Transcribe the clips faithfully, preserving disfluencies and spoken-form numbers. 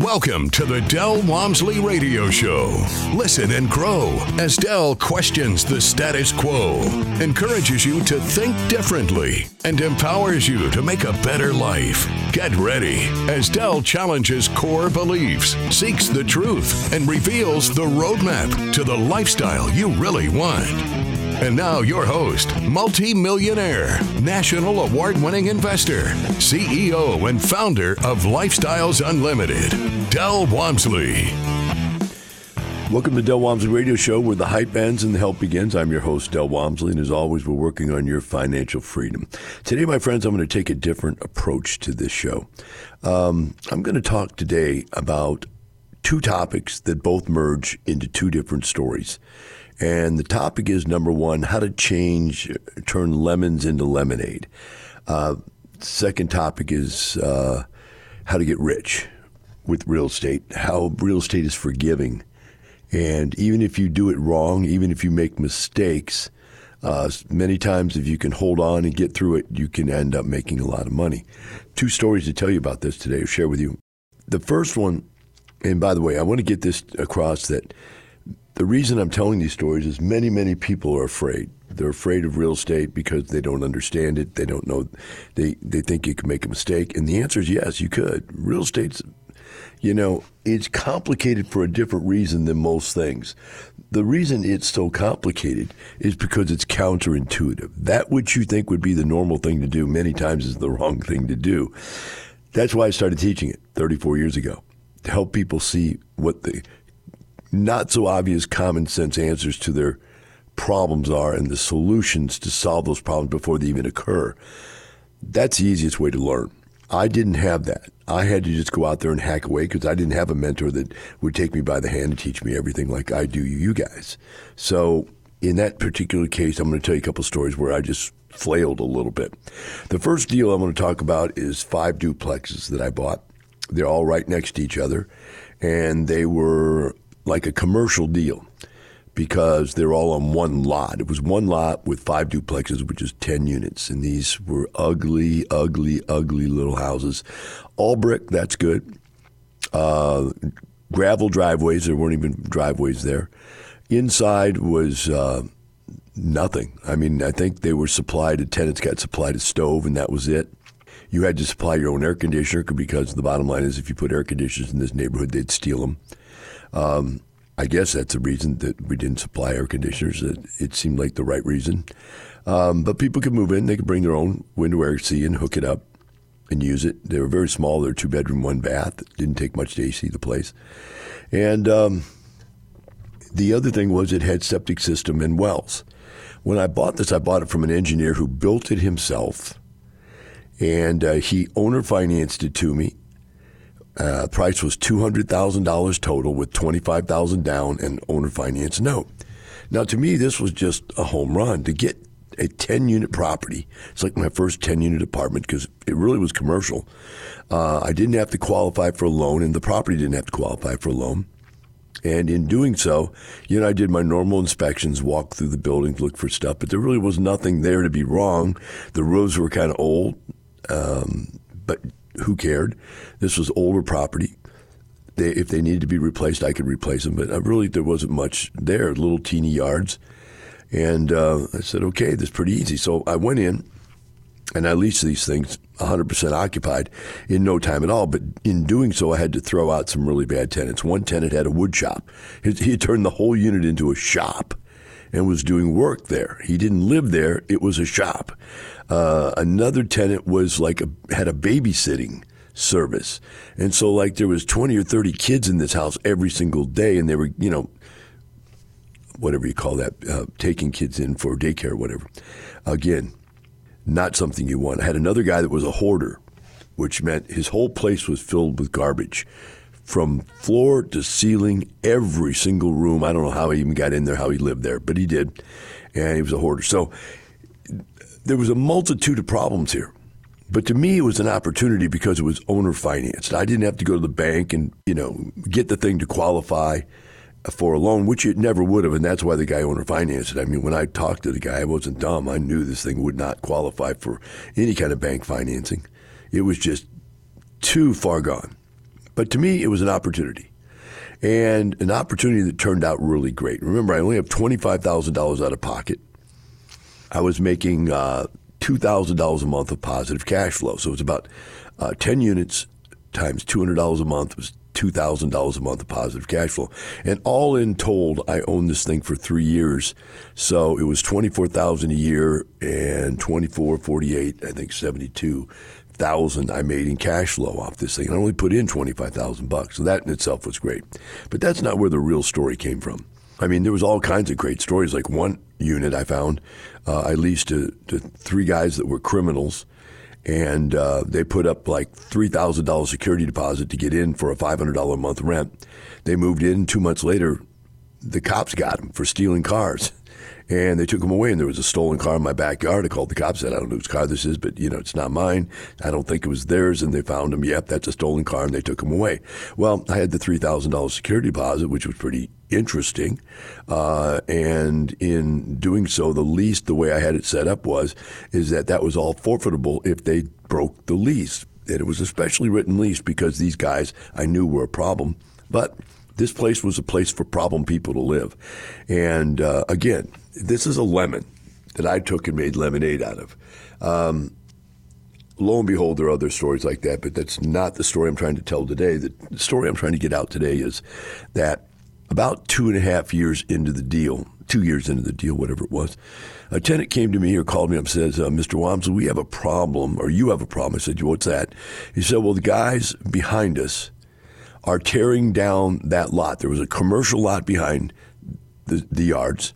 Welcome to the Del Walmsley Radio Show. Listen and grow as Del questions the status quo, encourages you to think differently, and empowers you to make a better life. Get ready as Del challenges core beliefs, seeks the truth, and reveals the roadmap to the lifestyle you really want. And now your host, multi-millionaire, national award-winning investor, C E O and founder of Lifestyles Unlimited, Del Walmsley. Welcome to Del Walmsley Radio Show, where the hype ends and the help begins. I'm your host, Del Walmsley, and as always, we're working on your financial freedom. Today, my friends, I'm going to take a different approach to this show. Um, I'm going to talk today about two topics that both merge into two different stories. And the topic is, number one, how to change, turn lemons into lemonade. Uh, second topic is uh, how to get rich with real estate, how real estate is forgiving. And even if you do it wrong, even if you make mistakes, uh, many times if you can hold on and get through it, you can end up making a lot of money. Two stories to tell you about this today, share with you. The first one, and by the way, I want to get this across that the reason I'm telling these stories is many, many people are afraid. They're afraid of real estate because they don't understand it. They don't know. They they think you can make a mistake. And the answer is yes, you could. Real estate's, you know, it's complicated for a different reason than most things. The reason it's so complicated is because it's counterintuitive. That which you think would be the normal thing to do many times is the wrong thing to do. That's why I started teaching it thirty-four years ago, to help people see what the not so obvious common sense answers to their problems are and the solutions to solve those problems before they even occur. That's the easiest way to learn. I didn't have that. I had to just go out there and hack away because I didn't have a mentor that would take me by the hand and teach me everything like I do you guys. So in that particular case, I'm going to tell you a couple stories where I just flailed a little bit. The first deal I'm going to talk about is five duplexes that I bought. They're all right next to each other, and they were like a commercial deal because they're all on one lot. It was one lot with five duplexes, which is ten units. And these were ugly, ugly, ugly little houses. All brick, that's good. Uh, gravel driveways, there weren't even driveways there. Inside was uh, nothing. I mean, I think they were supplied, a tenants got supplied a stove, and that was it. You had to supply your own air conditioner because the bottom line is if you put air conditioners in this neighborhood, they'd steal them. Um, I guess that's the reason that we didn't supply air conditioners. It, it seemed like the right reason. Um, but people could move in. They could bring their own window air C and hook it up and use it. They were very small. They were two bedroom, one bath. It didn't take much to A C the place. And um, the other thing was it had septic system and wells. When I bought this, I bought it from an engineer who built it himself. And uh, he owner financed it to me. Uh, price was two hundred thousand dollars total with twenty-five thousand dollars down and owner finance note. Now, to me, this was just a home run. To get a ten-unit property, it's like my first ten-unit apartment because it really was commercial. Uh, I didn't have to qualify for a loan, and the property didn't have to qualify for a loan. And in doing so, you know, I did my normal inspections, walked through the buildings, looked for stuff, but there really was nothing there to be wrong. The roofs were kind of old, um, but who cared? This was older property. They, if they needed to be replaced, I could replace them. But really, there wasn't much there, little teeny yards. And uh, I said, okay, this is pretty easy. So I went in, and I leased these things one hundred percent occupied in no time at all. But in doing so, I had to throw out some really bad tenants. One tenant had a wood shop. He, he had turned the whole unit into a shop and was doing work there. He didn't live there. It was a shop. Uh, another tenant was like a, had a babysitting service. And so like there was twenty or thirty kids in this house every single day, and they were, you know, whatever you call that, uh, taking kids in for daycare or whatever. Again, not something you want. I had another guy that was a hoarder, which meant his whole place was filled with garbage. From floor to ceiling, every single room. I don't know how he even got in there, how he lived there, but he did. And he was a hoarder. So there was a multitude of problems here. But to me, it was an opportunity because it was owner financed. I didn't have to go to the bank and, you know, get the thing to qualify for a loan, which it never would have. And that's why the guy owner financed it. I mean, when I talked to the guy, I wasn't dumb. I knew this thing would not qualify for any kind of bank financing. It was just too far gone. But to me, it was an opportunity. And an opportunity that turned out really great. Remember, I only have twenty-five thousand dollars out of pocket. I was making uh, two thousand dollars a month of positive cash flow. So it was about uh, ten units times two hundred dollars a month was two thousand dollars a month of positive cash flow. And all in told, I owned this thing for three years. So it was twenty-four thousand dollars a year and twenty-four, forty-eight, I think seventy-two thousand I made in cash flow off this thing. I only put in twenty-five thousand bucks. So that in itself was great. But that's not where the real story came from. I mean, there was all kinds of great stories. Like one unit I found, uh, I leased to, to three guys that were criminals. And uh, they put up like three thousand dollars security deposit to get in for a five hundred dollars a month rent. They moved in. Two months later, the cops got them for stealing cars. And they took them away, and there was a stolen car in my backyard. I called the cops, said, I don't know whose car this is, but, you know, it's not mine. I don't think it was theirs. And they found them. Yep, that's a stolen car, and they took them away. Well, I had the three thousand dollars security deposit, which was pretty interesting. Uh, and in doing so, the lease, the way I had it set up was, is that that was all forfeitable if they broke the lease. And it was a specially written lease because these guys I knew were a problem. But this place was a place for problem people to live. And uh, again, this is a lemon that I took and made lemonade out of. Um, lo and behold, there are other stories like that, but that's not the story I'm trying to tell today. The, the story I'm trying to get out today is that about two and a half years into the deal, two years into the deal, whatever it was, a tenant came to me or called me up and says, uh, Mister Walmsley, we have a problem, or you have a problem. I said, what's that? He said, well, the guys behind us are tearing down that lot. There was a commercial lot behind the, the yards.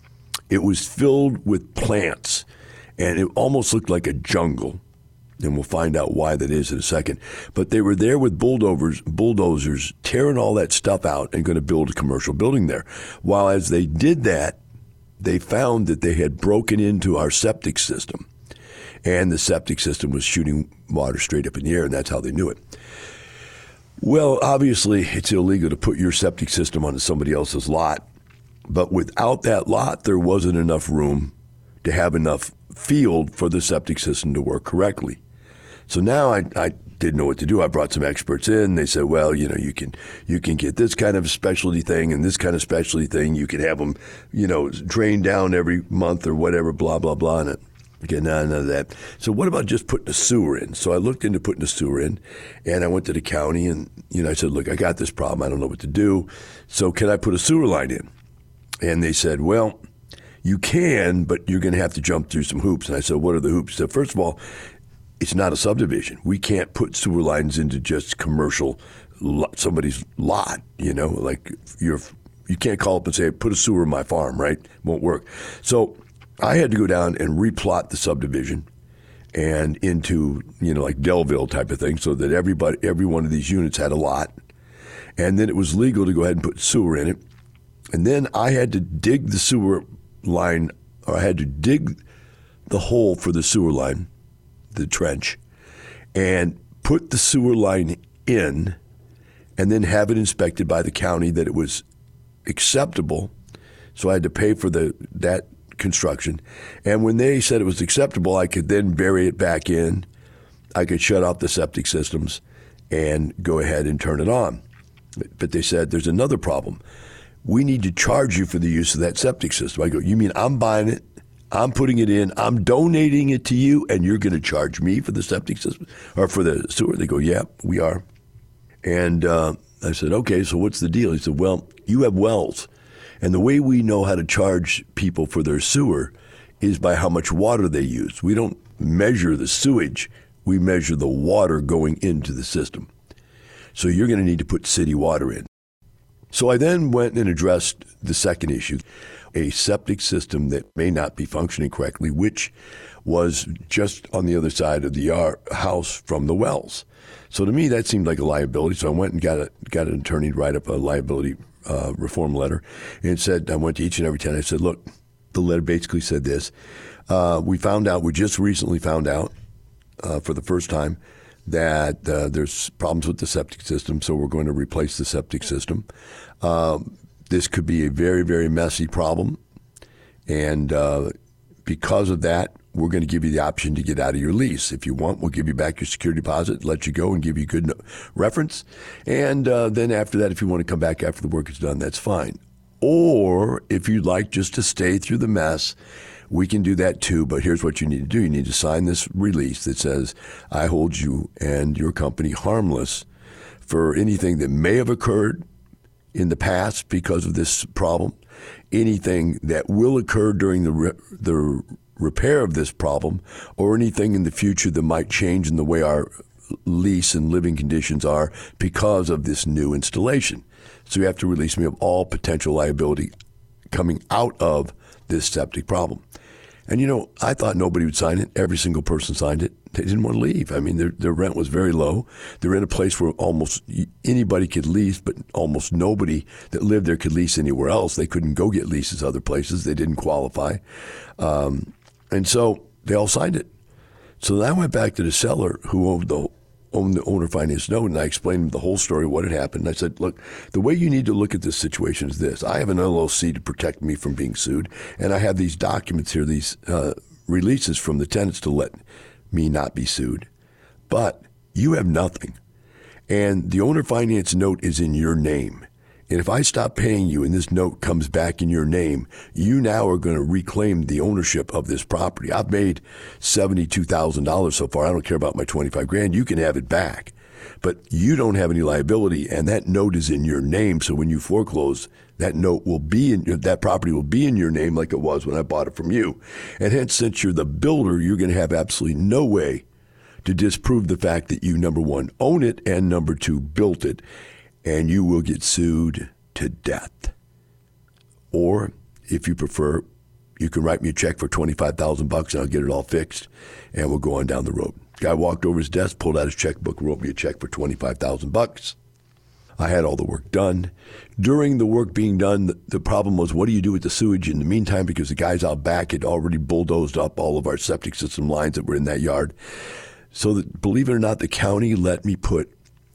It was filled with plants, and it almost looked like a jungle. And we'll find out why that is in a second. But they were there with bulldozers, bulldozers tearing all that stuff out and going to build a commercial building there. While as they did that, they found that they had broken into our septic system. And the septic system was shooting water straight up in the air, and that's how they knew it. Well, obviously, it's illegal to put your septic system onto somebody else's lot. But without that lot, there wasn't enough room to have enough field for the septic system to work correctly. So now I, I didn't know what to do. I brought some experts in. They said, well, you know, you can you can get this kind of specialty thing and this kind of specialty thing. You can have them, you know, drain down every month or whatever, blah, blah, blah. And again, none of that. So what about just putting a sewer in? So I looked into putting a sewer in, and I went to the county, and, you know, I said, look, I got this problem. I don't know what to do. So can I put a sewer line in? And they said, well, you can, but you're going to have to jump through some hoops. And I said, what are the hoops? So first of all, it's not a subdivision. We can't put sewer lines into just commercial, somebody's lot, you know, like you're, you can't call up and say, put a sewer in my farm, right? Won't work. So I had to go down and replot the subdivision and into, you know, like Delville type of thing so that everybody, every one of these units had a lot. And then it was legal to go ahead and put sewer in it. And then I had to dig the sewer line, or I had to dig the hole for the sewer line, the trench, and put the sewer line in, and then have it inspected by the county that it was acceptable. So I had to pay for the that construction. And when they said it was acceptable, I could then bury it back in. I could shut off the septic systems and go ahead and turn it on. But they said, there's another problem. We need to charge you for the use of that septic system. I go, you mean I'm buying it, I'm putting it in, I'm donating it to you, and you're going to charge me for the septic system or for the sewer? They go, yeah, we are. And uh, I said, okay, so what's the deal? He said, well, you have wells. And the way we know how to charge people for their sewer is by how much water they use. We don't measure the sewage. We measure the water going into the system. So you're going to need to put city water in. So I then went and addressed the second issue, a septic system that may not be functioning correctly, which was just on the other side of the yard, house from the wells. So to me, that seemed like a liability. So I went and got a, got an attorney to write up a liability uh, reform letter, and said, I went to each and every tenant. I said, look, the letter basically said this. Uh, we found out, we just recently found out uh, for the first time that uh, there's problems with the septic system, so we're going to replace the septic system. Um, this could be a very, very messy problem, and uh, because of that, we're going to give you the option to get out of your lease. If you want, we'll give you back your security deposit, let you go, and give you good no- reference. And uh, then after that, if you want to come back after the work is done, that's fine. Or if you'd like just to stay through the mess, we can do that too. But here's what you need to do. You need to sign this release that says, I hold you and your company harmless for anything that may have occurred in the past because of this problem, anything that will occur during the re- the repair of this problem, or anything in the future that might change in the way our lease and living conditions are because of this new installation. So you have to release me of all potential liability coming out of this septic problem. And, you know, I thought nobody would sign it. Every single person signed it. They didn't want to leave. I mean, their, their rent was very low. They're in a place where almost anybody could lease, but almost nobody that lived there could lease anywhere else. They couldn't go get leases other places. They didn't qualify. Um, and so they all signed it. So then I went back to the seller who owned the owned the owner finance note, and I explained him the whole story, what had happened. And I said, look, the way you need to look at this situation is this. I have an L L C to protect me from being sued, and I have these documents here, these uh, releases from the tenants to let me not be sued. But you have nothing. And the owner finance note is in your name. And if I stop paying you and this note comes back in your name, you now are going to reclaim the ownership of this property. I've made seventy-two thousand dollars so far. I don't care about my twenty-five grand. You can have it back. But you don't have any liability, and that note is in your name. So when you foreclose, that note will be in your, that property will be in your name like it was when I bought it from you. And hence, since you're the builder, you're going to have absolutely no way to disprove the fact that you, number one, own it, and number two, built it. And you will get sued to death. Or, if you prefer, you can write me a check for twenty-five thousand bucks, and I'll get it all fixed, and we'll go on down the road. Guy walked over his desk, pulled out his checkbook, wrote me a check for twenty-five thousand bucks. I had all the work done. During the work being done, the, the problem was, what do you do with the sewage in the meantime? Because the guys out back had already bulldozed up all of our septic system lines that were in that yard. So, that, believe it or not, the county let me put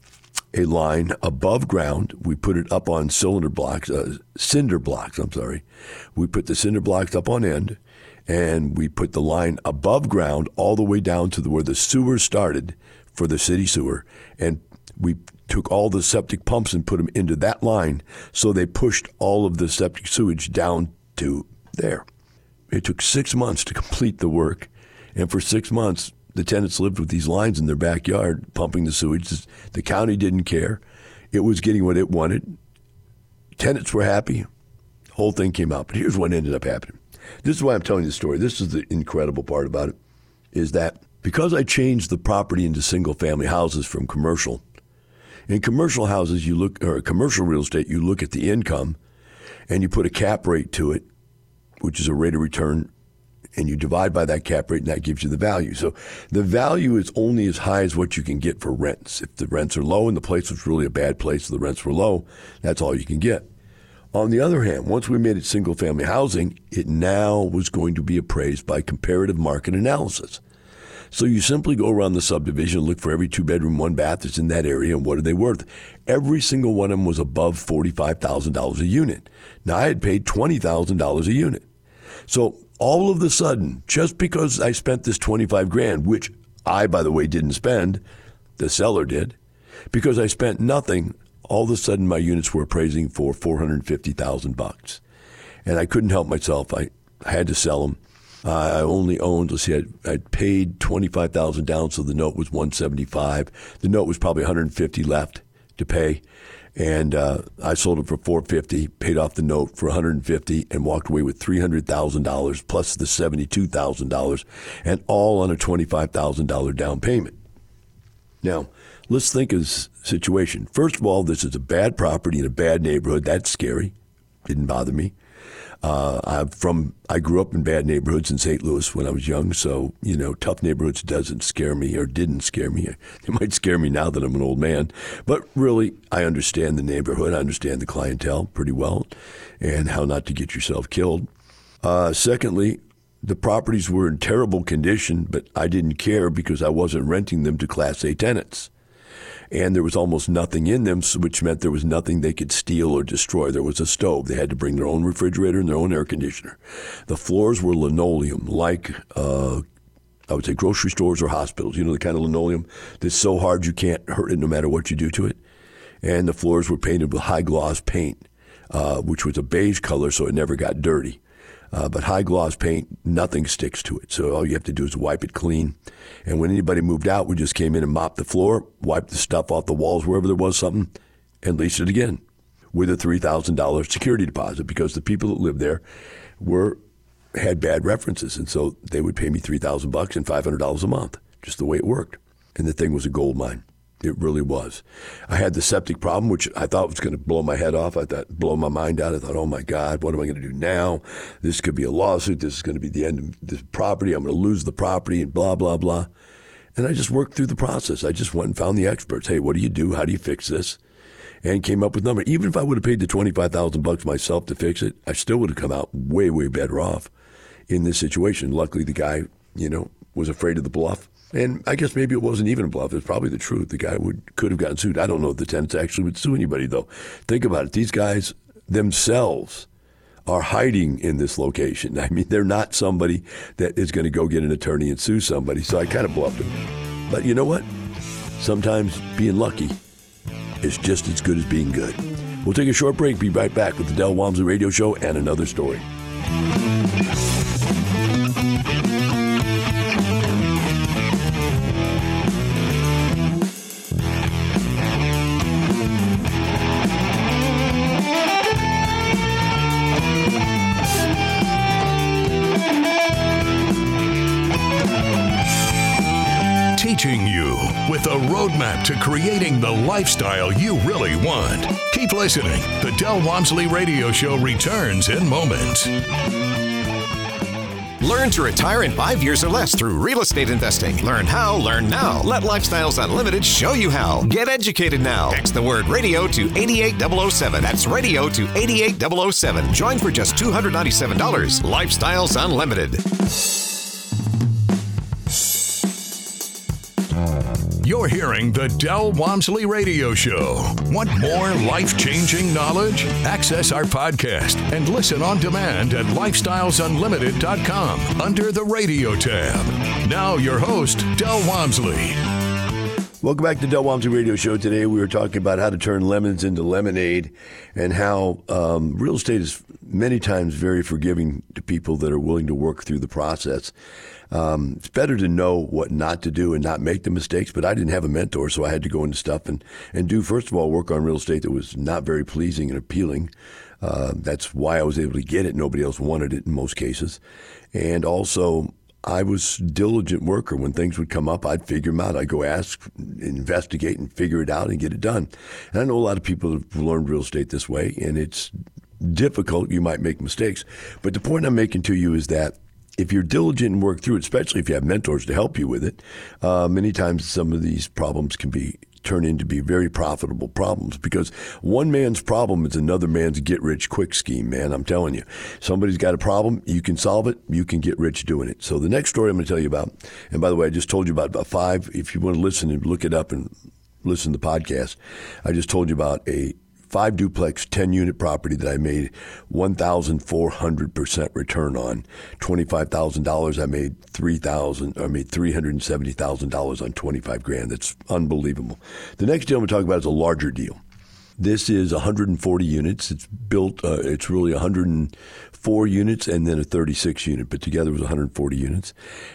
a line above ground. We put it up on cylinder blocks, uh, cinder blocks, I'm sorry. We put the cinder blocks up on end, and we put the line above ground all the way down to the, where the sewer started for the city sewer. And we took all the septic pumps and put them into that line, so they pushed all of the septic sewage down to there. It took six months to complete the work, and for six months, the tenants lived with these lines in their backyard, pumping the sewage. The county didn't care. It was getting what it wanted. Tenants were happy. The whole thing came out. But here's what ended up happening. This is why I'm telling you the story. This is the incredible part about it, is that because I changed the property into single-family houses from commercial, in commercial houses, you look, or commercial real estate, you look at the income, and you put a cap rate to it, which is a rate of return, and you divide by that cap rate, and that gives you the value. So the value is only as high as what you can get for rents. If the rents are low and the place was really a bad place, so the rents were low, that's all you can get. On the other hand, once we made it single-family housing, it now was going to be appraised by comparative market analysis. So you simply go around the subdivision and look for every two-bedroom, one-bath that's in that area, and what are they worth? Every single one of them was above forty-five thousand dollars a unit. Now, I had paid twenty thousand dollars a unit. So all of a sudden, just because I spent this twenty-five grand, which I, by the way, didn't spend, the seller did, because I spent nothing, all of a sudden my units were appraising for four hundred fifty thousand bucks. And I couldn't help myself. I, I had to sell them. Uh, I only owned, let's see, I'd, I'd paid twenty-five thousand dollars down, so the note was one hundred seventy-five thousand dollars. The note was probably one hundred fifty thousand dollars left to pay. And uh, I sold it for four hundred fifty thousand dollars, paid off the note for one hundred fifty thousand dollars, and walked away with three hundred thousand dollars plus the seventy-two thousand dollars, and all on a twenty-five thousand dollars down payment. Now, let's think of this situation. First of all, this is a bad property in a bad neighborhood. That's scary. Didn't bother me. Uh, I'm from, I grew up in bad neighborhoods in Saint Louis when I was young, so, you know, tough neighborhoods doesn't scare me, or didn't scare me. It might scare me now that I'm an old man. But really, I understand the neighborhood. I understand the clientele pretty well, and how not to get yourself killed. Uh, secondly, the properties were in terrible condition, but I didn't care because I wasn't renting them to Class A tenants. And there was almost nothing in them, which meant there was nothing they could steal or destroy. There was a stove. They had to bring their own refrigerator and their own air conditioner. The floors were linoleum, like uh, I would say grocery stores or hospitals, you know, the kind of linoleum that's so hard you can't hurt it no matter what you do to it. And the floors were painted with high gloss paint, uh, which was a beige color, so it never got dirty. Uh, but high gloss paint, nothing sticks to it. So all you have to do is wipe it clean. And when anybody moved out, we just came in and mopped the floor, wiped the stuff off the walls wherever there was something, and leased it again with a three thousand dollars security deposit, because the people that lived there were had bad references. And so they would pay me three thousand bucks and five hundred dollars a month, just the way it worked. And the thing was a gold mine. It really was. I had the septic problem, which I thought was going to blow my head off. I thought, blow my mind out. I thought, oh my God, what am I going to do now? This could be a lawsuit. This is going to be the end of this property. I'm going to lose the property and blah, blah, blah. And I just worked through the process. I just went and found the experts. Hey, what do you do? How do you fix this? And came up with numbers. Even if I would have paid the twenty-five thousand bucks myself to fix it, I still would have come out way, way better off in this situation. Luckily, the guy, you know, was afraid of the bluff. And I guess maybe it wasn't even a bluff. It's probably the truth. The guy would could have gotten sued. I don't know if the tenants actually would sue anybody, though. Think about it. These guys themselves are hiding in this location. I mean, they're not somebody that is going to go get an attorney and sue somebody. So I kind of bluffed him. But you know what? Sometimes being lucky is just as good as being good. We'll take a short break. Be right back with the Del Walmsley Radio Show and another story. Teaching you with a roadmap to creating the lifestyle you really want. Keep listening. The Del Walmsley Radio Show returns in moments. Learn to retire in five years or less through real estate investing. Learn how, learn now. Let Lifestyles Unlimited show you how. Get educated now. Text the word radio to eight eight zero zero seven. That's radio to eight eight zero zero seven. Join for just two hundred ninety-seven dollars. Lifestyles Unlimited. You're hearing the Del Walmsley Radio Show. Want more life-changing knowledge? Access our podcast and listen on demand at lifestyles unlimited dot com under the radio tab. Now your host, Del Walmsley. Welcome back to the Del Walmsley Radio Show. Today we were talking about how to turn lemons into lemonade and how um, real estate is many times very forgiving to people that are willing to work through the process. Um, it's better to know what not to do and not make the mistakes, but I didn't have a mentor, so I had to go into stuff and, and do, first of all, work on real estate that was not very pleasing and appealing. Uh, that's why I was able to get it. Nobody else wanted it in most cases. And also, I was a diligent worker. When things would come up, I'd figure them out. I'd go ask, investigate, and figure it out and get it done. And I know a lot of people have learned real estate this way, and it's difficult. You might make mistakes. But the point I'm making to you is that if you're diligent and work through it, especially if you have mentors to help you with it, uh, many times some of these problems can be turn into be very profitable problems, because one man's problem is another man's get-rich-quick scheme, man. I'm telling you. Somebody's got a problem, you can solve it, you can get rich doing it. So the next story I'm going to tell you about, and by the way, I just told you about, about five. If you want to listen and look it up and listen to the podcast, I just told you about a five duplex, ten unit property that I made one thousand four hundred percent return on. twenty-five thousand dollars, I made three thousand, I made three hundred seventy thousand dollars on twenty-five grand. That's unbelievable. The next deal I'm going to talk about is a larger deal. This is one hundred forty units. It's built, uh, it's really one hundred four units and then a thirty-six unit, but together it was one hundred forty units.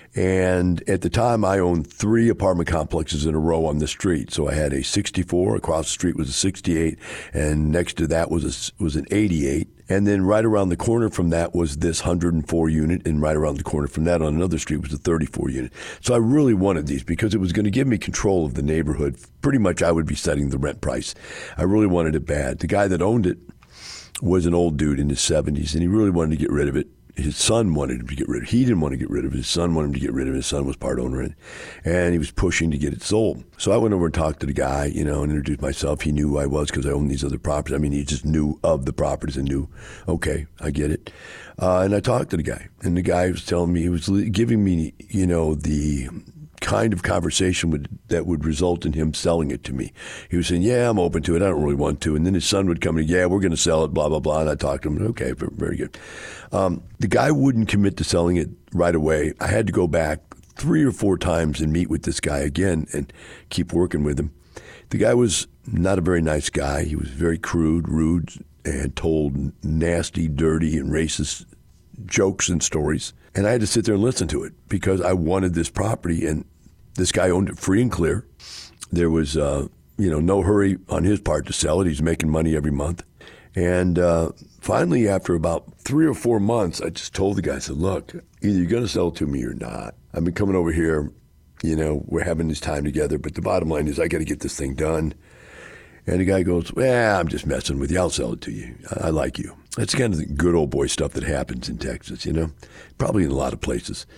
And at the time, I owned three apartment complexes in a row on the street. So I had a sixty-four, across the street was a sixty-eight, and next to that was a, was an eighty-eight. And then right around the corner from that was this one hundred four unit, and right around the corner from that on another street was a thirty-four unit. So I really wanted these because it was going to give me control of the neighborhood. Pretty much I would be setting the rent price. I really wanted it bad. The guy that owned it was an old dude in his seventies, and he really wanted to get rid of it. His son wanted him to get rid of it. He didn't want to get rid of it. His son wanted him to get rid of it. His son was part owner in it, and he was pushing to get it sold. So I went over and talked to the guy, you know, and introduced myself. He knew who I was because I owned these other properties. I mean, he just knew of the properties and knew, okay, I get it. Uh, and I talked to the guy, and the guy was telling me, he was giving me, you know, the kind of conversation would, that would result in him selling it to me. He was saying, yeah, I'm open to it. I don't really want to. And then his son would come in, yeah, we're going to sell it, blah, blah, blah. And I talked to him, okay, very good. Um, the guy wouldn't commit to selling it right away. I had to go back three or four times and meet with this guy again and keep working with him. The guy was not a very nice guy. He was very crude, rude, and told nasty, dirty, and racist jokes and stories. And I had to sit there and listen to it because I wanted this property, and this guy owned it free and clear. There was, uh, you know, no hurry on his part to sell it. He's making money every month. And uh, finally, after about three or four months, I just told the guy, I said, look, either you're going to sell it to me or not. I've been coming over here, you know, we're having this time together, but the bottom line is I got to get this thing done. And the guy goes, well, I'm just messing with you. I'll sell it to you. I, I like you. That's kind of the good old boy stuff that happens in Texas, you know, probably in a lot of places.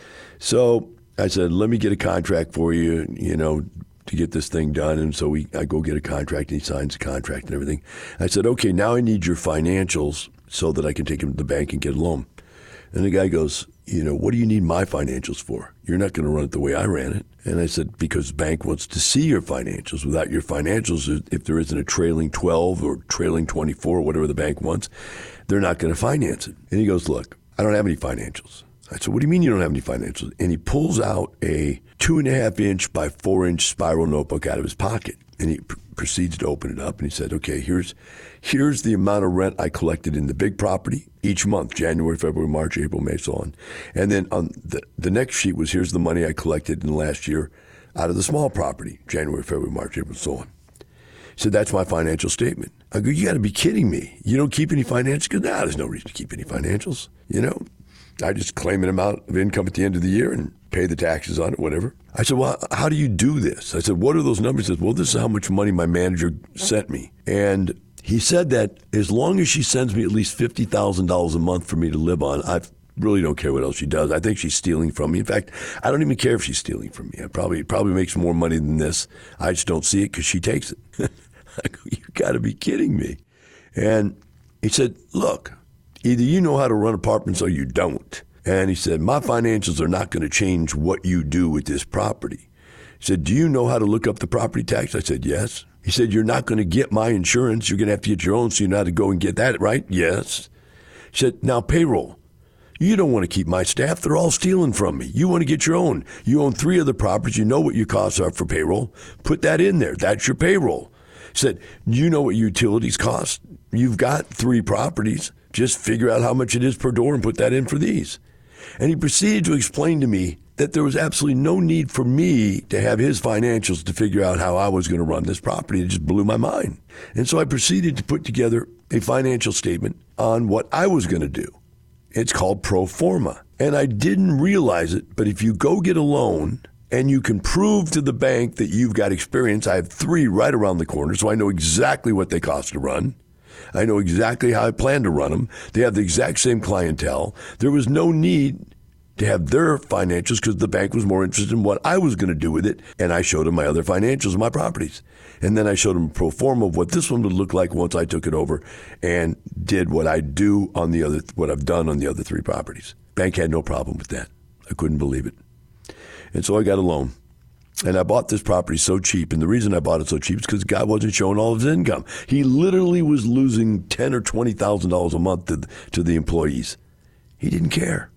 So I said, let me get a contract for you, you know, to get this thing done. And so we, I go get a contract, and he signs the contract and everything. I said, okay, now I need your financials so that I can take him to the bank and get a loan. And the guy goes, you know, what do you need my financials for? You're not going to run it the way I ran it. And I said, because the bank wants to see your financials. Without your financials, if there isn't a trailing twelve or trailing twenty-four or whatever the bank wants, they're not going to finance it. And he goes, look, I don't have any financials. I said, what do you mean you don't have any financials? And he pulls out a two and a half inch by four inch spiral notebook out of his pocket. And he pr- proceeds to open it up. And he said, okay, here's here's the amount of rent I collected in the big property each month, January, February, March, April, May, so on. And then on the, the next sheet was, here's the money I collected in the last year out of the small property, January, February, March, April, so on. He said, that's my financial statement. I go, you got to be kidding me. You don't keep any financials? Because nah, there's no reason to keep any financials, you know. I just claim an amount of income at the end of the year and pay the taxes on it, whatever. I said, well, how do you do this? I said, what are those numbers? He said, well, this is how much money my manager sent me. And he said that as long as she sends me at least fifty thousand dollars a month for me to live on, I really don't care what else she does. I think she's stealing from me. In fact, I don't even care if she's stealing from me. I probably probably makes more money than this. I just don't see it because she takes it. I go, you got to be kidding me. And he said, look, either you know how to run apartments or you don't. And he said, my financials are not going to change what you do with this property. He said, do you know how to look up the property tax? I said, yes. He said, you're not going to get my insurance. You're going to have to get your own, so you know how to go and get that, right? Yes. He said, now payroll. You don't want to keep my staff. They're all stealing from me. You want to get your own. You own three other properties. You know what your costs are for payroll. Put that in there. That's your payroll. He said, you know what utilities cost. You've got three properties. Just figure out how much it is per door and put that in for these. And he proceeded to explain to me that there was absolutely no need for me to have his financials to figure out how I was going to run this property. It just blew my mind. And so I proceeded to put together a financial statement on what I was going to do. It's called pro forma. And I didn't realize it, but if you go get a loan and you can prove to the bank that you've got experience, I have three right around the corner, so I know exactly what they cost to run. I know exactly how I plan to run them. They have the exact same clientele. There was no need to have their financials because the bank was more interested in what I was going to do with it. And I showed them my other financials of my properties. And then I showed them a pro forma of what this one would look like once I took it over and did what I do on the other, what I've done on the other three properties. Bank had no problem with that. I couldn't believe it. And so I got a loan. And I bought this property so cheap, and the reason I bought it so cheap is because the guy wasn't showing all of his income. He literally was losing ten or twenty thousand dollars a month to, to the employees. He didn't care.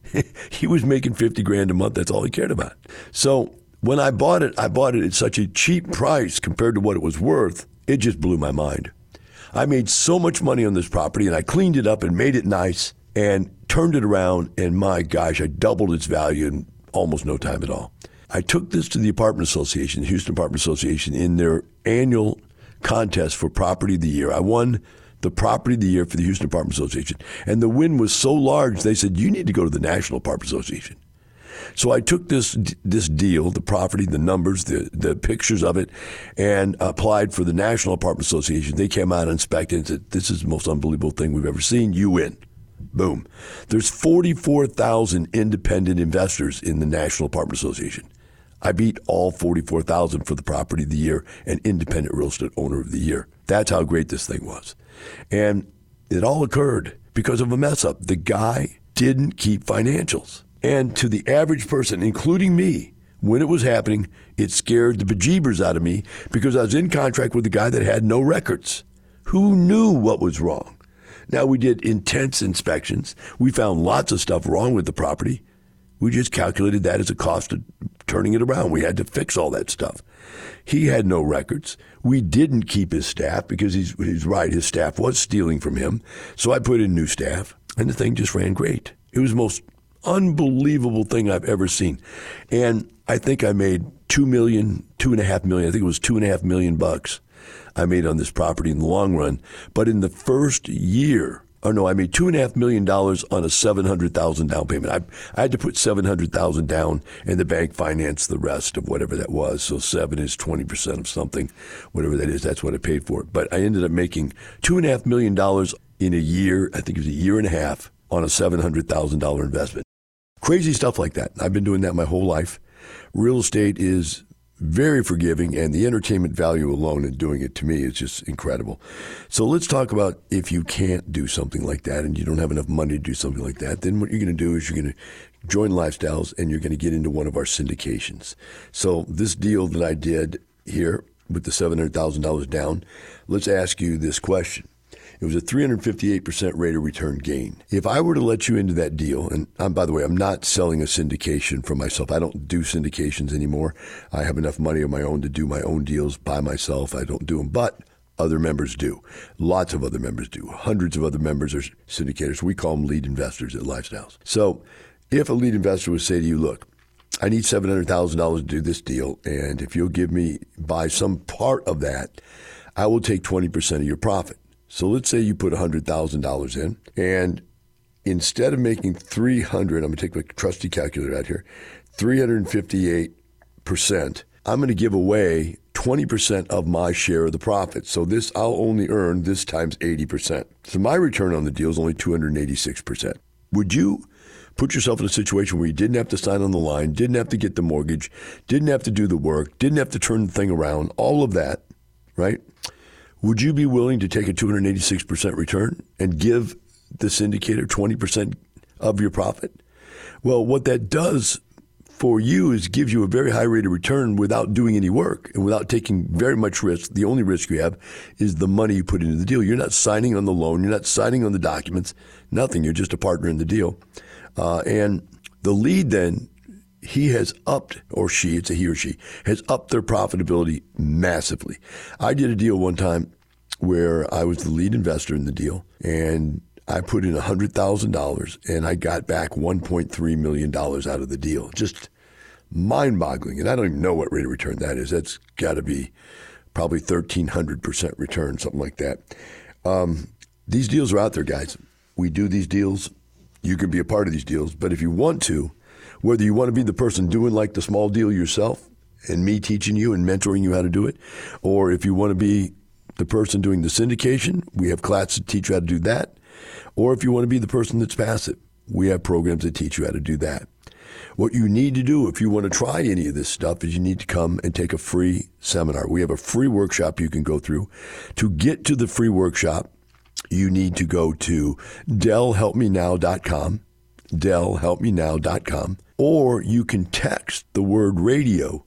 He was making fifty grand a month. That's all he cared about. So when I bought it, I bought it at such a cheap price compared to what it was worth. It just blew my mind. I made so much money on this property, and I cleaned it up and made it nice and turned it around. And my gosh, I doubled its value in almost no time at all. I took this to the Apartment Association, the Houston Apartment Association, in their annual contest for Property of the Year. I won the Property of the Year for the Houston Apartment Association. And the win was so large, they said, you need to go to the National Apartment Association. So I took this this deal, the property, the numbers, the, the pictures of it, and applied for the National Apartment Association. They came out and inspected and said, this is the most unbelievable thing we've ever seen. You win. Boom. There's forty-four thousand independent investors in the National Apartment Association. I beat all forty-four thousand for the Property of the Year and Independent Real Estate Owner of the Year. That's how great this thing was. And it all occurred because of a mess up. The guy didn't keep financials. And to the average person, including me, when it was happening, it scared the bejeebers out of me because I was in contract with a guy that had no records. Who knew what was wrong? Now, we did intense inspections. We found lots of stuff wrong with the property. We just calculated that as a cost of turning it around. We had to fix all that stuff. He had no records. We didn't keep his staff because he's, he's right, his staff was stealing from him. So I put in new staff, and the thing just ran great. It was the most unbelievable thing I've ever seen. And I think I made two million, two and a half million, I think it was two and a half million bucks I made on this property in the long run. But in the first year, oh no, I made two and a half million dollars on a seven hundred thousand down payment. I, I had to put seven hundred thousand down, and the bank financed the rest of whatever that was. So seven is twenty percent of something, whatever that is. That's what I paid for it. But I ended up making two and a half million dollars in a year. I think it was a year and a half on a seven hundred thousand dollars investment. Crazy stuff like that. I've been doing that my whole life. Real estate is very forgiving, and the entertainment value alone in doing it to me is just incredible. So let's talk about if you can't do something like that and you don't have enough money to do something like that, then what you're going to do is you're going to join Lifestyles and you're going to get into one of our syndications. So this deal that I did here with the seven hundred thousand dollars down, let's ask you this question. It was a three hundred fifty-eight percent rate of return gain. If I were to let you into that deal, and I'm, by the way, I'm not selling a syndication for myself. I don't do syndications anymore. I have enough money of my own to do my own deals by myself. I don't do them, but other members do. Lots of other members do. Hundreds of other members are syndicators. We call them lead investors at Lifestyles. So if a lead investor would say to you, look, I need seven hundred thousand dollars to do this deal, and if you'll give me, buy some part of that, I will take twenty percent of your profit. So let's say you put one hundred thousand dollars in, and instead of making three hundred, I'm going to take my trusty calculator out here, three hundred fifty-eight percent, I'm going to give away twenty percent of my share of the profit. So this, I'll only earn this times eighty percent. So my return on the deal is only two hundred eighty-six percent. Would you put yourself in a situation where you didn't have to sign on the line, didn't have to get the mortgage, didn't have to do the work, didn't have to turn the thing around, all of that, right? Would you be willing to take a two hundred eighty-six percent return and give the syndicator twenty percent of your profit? Well, what that does for you is gives you a very high rate of return without doing any work and without taking very much risk. The only risk you have is the money you put into the deal. You're not signing on the loan. You're not signing on the documents. Nothing. You're just a partner in the deal. Uh, and the lead then, he has upped, or she, it's a he or she, has upped their profitability massively. I did a deal one time where I was the lead investor in the deal, and I put in one hundred thousand dollars, and I got back one point three million dollars out of the deal. Just mind-boggling. And I don't even know what rate of return that is. That's got to be probably thirteen hundred percent return, something like that. Um, these deals are out there, guys. We do these deals. You can be a part of these deals. But if you want to, whether you want to be the person doing like the small deal yourself and me teaching you and mentoring you how to do it, or if you want to be the person doing the syndication, we have classes that teach you how to do that. Or if you want to be the person that's passive, we have programs that teach you how to do that. What you need to do if you want to try any of this stuff is you need to come and take a free seminar. We have a free workshop you can go through. To get to the free workshop, you need to go to Del Help Me Now dot com, Del Help Me Now dot com, or you can text the word radio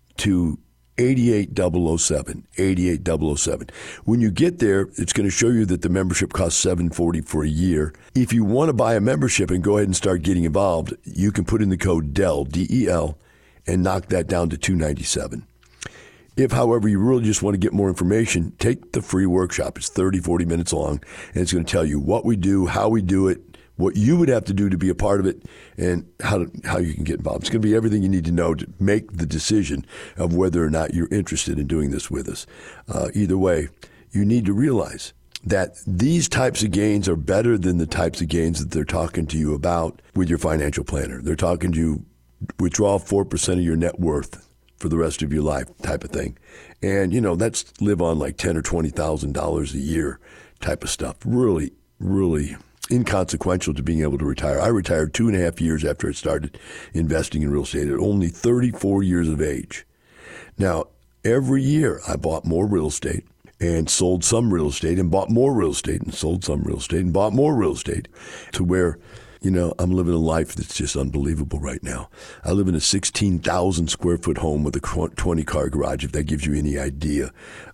to eighty-eight double oh seven, eighty-eight double oh seven. When you get there, it's going to show you that the membership costs seven hundred forty dollars for a year. If you want to buy a membership and go ahead and start getting involved, you can put in the code D E L, D E L, and knock that down to two hundred ninety-seven dollars. If, however, you really just want to get more information, take the free workshop. It's thirty, forty minutes long, and it's going to tell you what we do, how we do it, what you would have to do to be a part of it, and how to, how you can get involved. It's going to be everything you need to know to make the decision of whether or not you're interested in doing this with us. Uh, either way, you need to realize that these types of gains are better than the types of gains that they're talking to you about with your financial planner. They're talking to you, withdraw four percent of your net worth for the rest of your life type of thing. And, you know, that's live on like ten thousand dollars or twenty thousand dollars a year type of stuff. Really, really inconsequential to being able to retire. I retired two and a half years after I started investing in real estate at only thirty-four years of age. Now, every year I bought more real estate and sold some real estate and bought more real estate and sold some real estate and bought more real estate to where, you know, I'm living a life that's just unbelievable right now. I live in a sixteen thousand square foot home with a twenty car garage, if that gives you any idea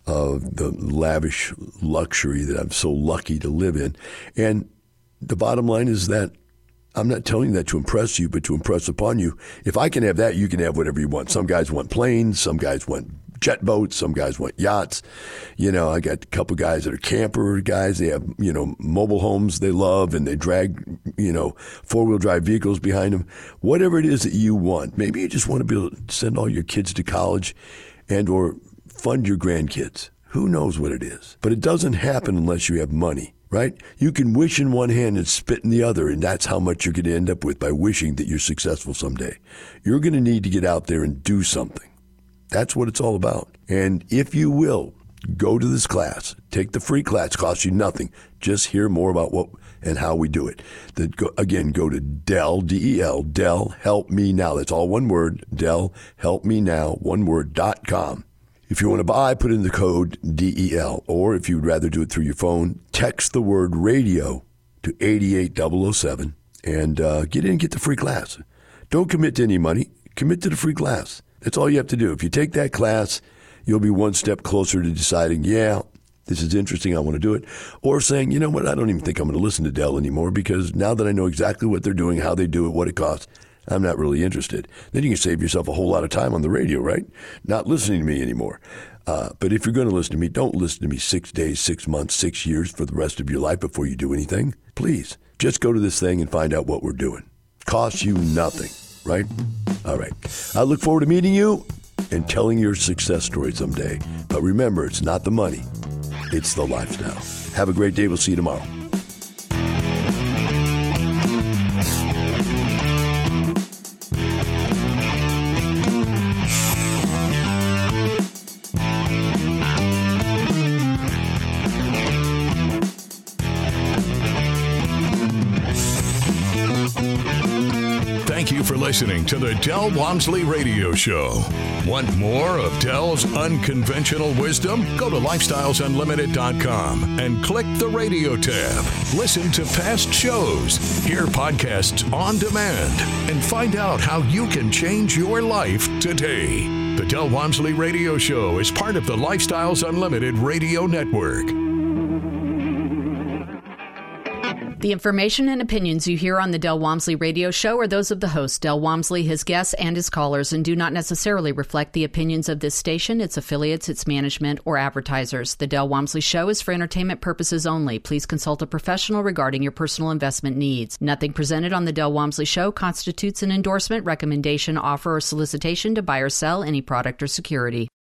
of the lavish luxury that I'm so lucky to live in. And the bottom line is that I'm not telling you that to impress you, but to impress upon you. If I can have that, you can have whatever you want. Some guys want planes. Some guys want jet boats. Some guys want yachts. You know, I got a couple guys that are camper guys. They have, you know, mobile homes they love, and they drag, you know, four-wheel drive vehicles behind them. Whatever it is that you want. Maybe you just want to be able to send all your kids to college and or fund your grandkids. Who knows what it is? But it doesn't happen unless you have money, right? You can wish in one hand and spit in the other, and that's how much you're going to end up with by wishing that you're successful someday. You're going to need to get out there and do something. That's what it's all about. And if you will, go to this class. Take the free class. It costs you nothing. Just hear more about what and how we do it. The, go, again, go to Del, D E L, Del Help Me Now. That's all one word, Del Help Me Now, one word, dot com. If you want to buy, put in the code D E L. Or if you'd rather do it through your phone, text the word radio to eight eight zero zero seven and uh, get in and get the free class. Don't commit to any money. Commit to the free class. That's all you have to do. If you take that class, you'll be one step closer to deciding, yeah, this is interesting, I want to do it. Or saying, you know what, I don't even think I'm going to listen to Del anymore because now that I know exactly what they're doing, how they do it, what it costs, I'm not really interested. Then you can save yourself a whole lot of time on the radio, right? Not listening to me anymore. Uh, but if you're going to listen to me, don't listen to me six days, six months, six years for the rest of your life before you do anything. Please, just go to this thing and find out what we're doing. Costs you nothing. Right? All right. I look forward to meeting you and telling your success story someday. But remember, it's not the money. It's the lifestyle. Have a great day. We'll see you tomorrow. Thank you for listening to the Del Walmsley Radio Show. Want more of Del's unconventional wisdom? Go to lifestyles unlimited dot com and click the radio tab. Listen to past shows, hear podcasts on demand, and find out how you can change your life today. The Del Walmsley Radio Show is part of the Lifestyles Unlimited Radio Network. The information and opinions you hear on the Del Walmsley Radio Show are those of the host, Del Walmsley, his guests, and his callers, and do not necessarily reflect the opinions of this station, its affiliates, its management, or advertisers. The Del Walmsley Show is for entertainment purposes only. Please consult a professional regarding your personal investment needs. Nothing presented on the Del Walmsley Show constitutes an endorsement, recommendation, offer, or solicitation to buy or sell any product or security.